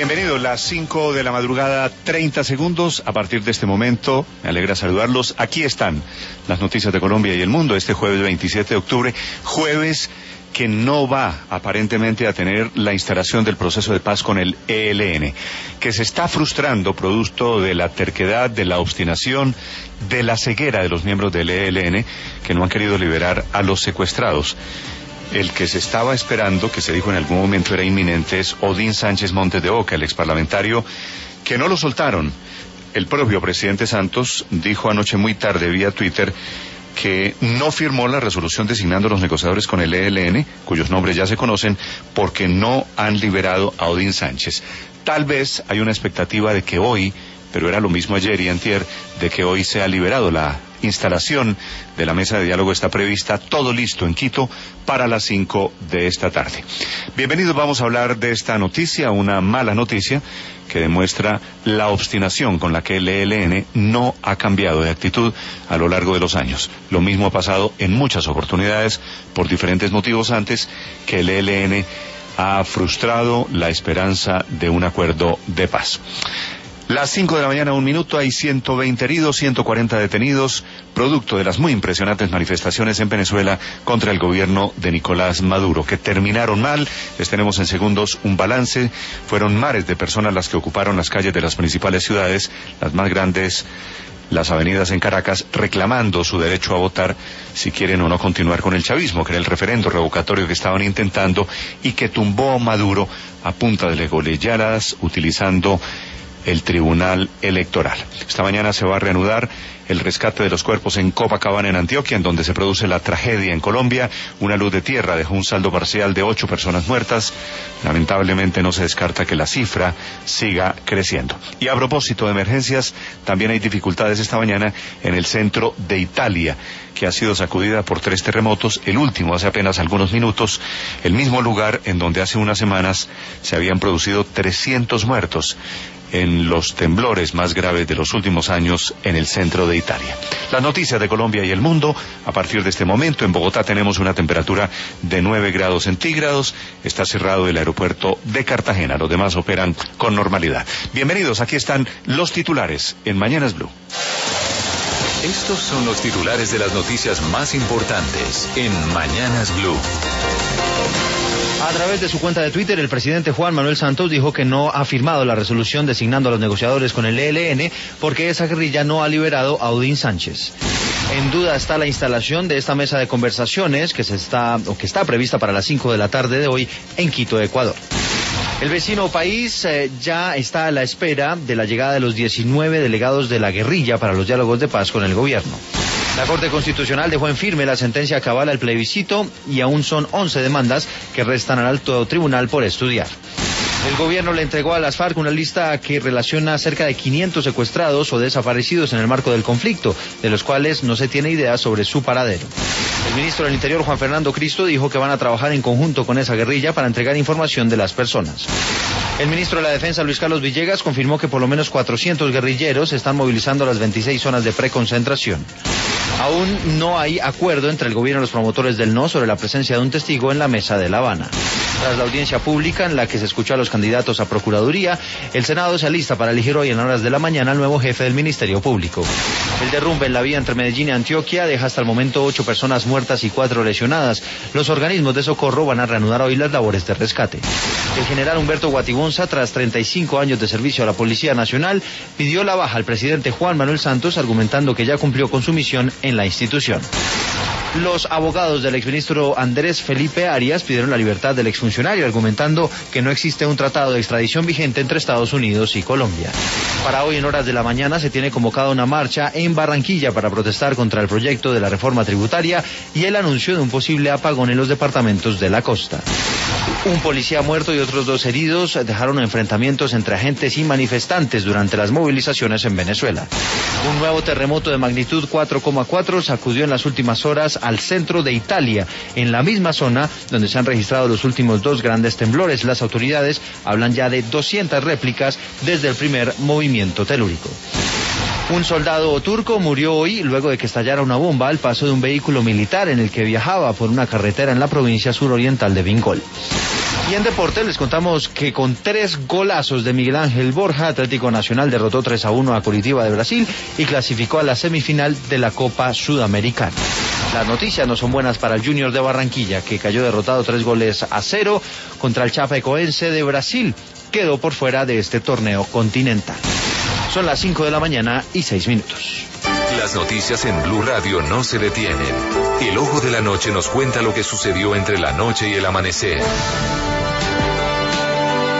Bienvenidos, las 5 de la madrugada, 30 segundos. A partir de este momento, me alegra saludarlos. Aquí están las noticias de Colombia y el mundo este jueves 27 de octubre, jueves que no va aparentemente a tener la instalación del proceso de paz con el ELN, que se está frustrando producto de la terquedad, de la obstinación, de la ceguera de los miembros del ELN, que no han querido liberar a los secuestrados. El que se estaba esperando, que se dijo en algún momento era inminente, es Odín Sánchez Montes de Oca, el exparlamentario, que no lo soltaron. El propio presidente Santos dijo anoche muy tarde vía Twitter que no firmó la resolución designando los negociadores con el ELN, cuyos nombres ya se conocen, porque no han liberado a Odín Sánchez. Tal vez hay una expectativa de que hoy, pero era lo mismo ayer y antier, de que hoy sea liberado. La instalación de la mesa de diálogo está prevista, todo listo en Quito para las 5 de esta tarde. Bienvenidos, vamos a hablar de esta noticia, una mala noticia que demuestra la obstinación con la que el ELN no ha cambiado de actitud a lo largo de los años. Lo mismo ha pasado en muchas oportunidades por diferentes motivos antes, que el ELN ha frustrado la esperanza de un acuerdo de paz. Las 5 de la mañana, 1 minuto, hay 120 heridos, 140 detenidos, producto de las muy impresionantes manifestaciones en Venezuela contra el gobierno de Nicolás Maduro, que terminaron mal. Les tenemos en segundos un balance. Fueron mares de personas las que ocuparon las calles de las principales ciudades, las más grandes, las avenidas en Caracas, reclamando su derecho a votar si quieren o no continuar con el chavismo, que era el referendo revocatorio que estaban intentando y que tumbó Maduro a punta de legoleyadas utilizando el Tribunal Electoral. Esta mañana se va a reanudar el rescate de los cuerpos en Copacabana, en Antioquia, en donde se produce la tragedia en Colombia. Una luz de tierra dejó un saldo parcial de 8 personas muertas. Lamentablemente no se descarta que la cifra siga creciendo. Y a propósito de emergencias, también hay dificultades esta mañana en el centro de Italia, que ha sido sacudida por 3 terremotos, el último hace apenas algunos minutos, el mismo lugar en donde hace unas semanas se habían producido 300 muertos en los temblores más graves de los últimos años en el centro de Italia. Las noticias de Colombia y el mundo, a partir de este momento. En Bogotá tenemos una temperatura de 9 grados centígrados, está cerrado el aeropuerto de Cartagena, los demás operan con normalidad. Bienvenidos, aquí están los titulares en Mañanas Blue. Estos son los titulares de las noticias más importantes en Mañanas Blue. A través de su cuenta de Twitter, el presidente Juan Manuel Santos dijo que no ha firmado la resolución designando a los negociadores con el ELN porque esa guerrilla no ha liberado a Odín Sánchez. En duda está la instalación de esta mesa de conversaciones que está prevista para las 5 de la tarde de hoy en Quito, Ecuador. El vecino país ya está a la espera de la llegada de los 19 delegados de la guerrilla para los diálogos de paz con el gobierno. La Corte Constitucional dejó en firme la sentencia que avala el plebiscito y aún son 11 demandas que restan al alto tribunal por estudiar. El gobierno le entregó a las FARC una lista que relaciona cerca de 500 secuestrados o desaparecidos en el marco del conflicto, de los cuales no se tiene idea sobre su paradero. El ministro del Interior, Juan Fernando Cristo, dijo que van a trabajar en conjunto con esa guerrilla para entregar información de las personas. El ministro de la Defensa, Luis Carlos Villegas, confirmó que por lo menos 400 guerrilleros se están movilizando a las 26 zonas de preconcentración. Aún no hay acuerdo entre el gobierno y los promotores del no sobre la presencia de un testigo en la mesa de La Habana. Tras la audiencia pública en la que se escuchó a los candidatos a Procuraduría, el Senado se alista para elegir hoy en horas de la mañana al nuevo jefe del Ministerio Público. El derrumbe en la vía entre Medellín y Antioquia deja hasta el momento 8 personas muertas y 4 lesionadas. Los organismos de socorro van a reanudar hoy las labores de rescate. El general Humberto Guatibonza, tras 35 años de servicio a la Policía Nacional, pidió la baja al presidente Juan Manuel Santos, argumentando que ya cumplió con su misión en la institución. Los abogados del exministro Andrés Felipe Arias pidieron la libertad del exfuncionario, argumentando que no existe un tratado de extradición vigente entre Estados Unidos y Colombia. Para hoy en horas de la mañana se tiene convocada una marcha en Barranquilla para protestar contra el proyecto de la reforma tributaria y el anuncio de un posible apagón en los departamentos de la costa. Un policía muerto y otros 2 heridos dejaron enfrentamientos entre agentes y manifestantes durante las movilizaciones en Venezuela. Un nuevo terremoto de magnitud 4,4 sacudió en las últimas horas al centro de Italia, en la misma zona donde se han registrado los últimos 2 grandes temblores. Las autoridades hablan ya de 200 réplicas desde el primer movimiento telúrico. Un soldado turco murió hoy luego de que estallara una bomba al paso de un vehículo militar en el que viajaba por una carretera en la provincia suroriental de Bengol. Y en deporte les contamos que con 3 golazos de Miguel Ángel Borja, Atlético Nacional derrotó 3-1 a Coritiba de Brasil y clasificó a la semifinal de la Copa Sudamericana. Las noticias no son buenas para el Junior de Barranquilla, que cayó derrotado 3-0 contra el Chapecoense de Brasil. Quedó por fuera de este torneo continental. Son las 5 de la mañana y 6 minutos. Las noticias en Blue Radio no se detienen. El ojo de la noche nos cuenta lo que sucedió entre la noche y el amanecer.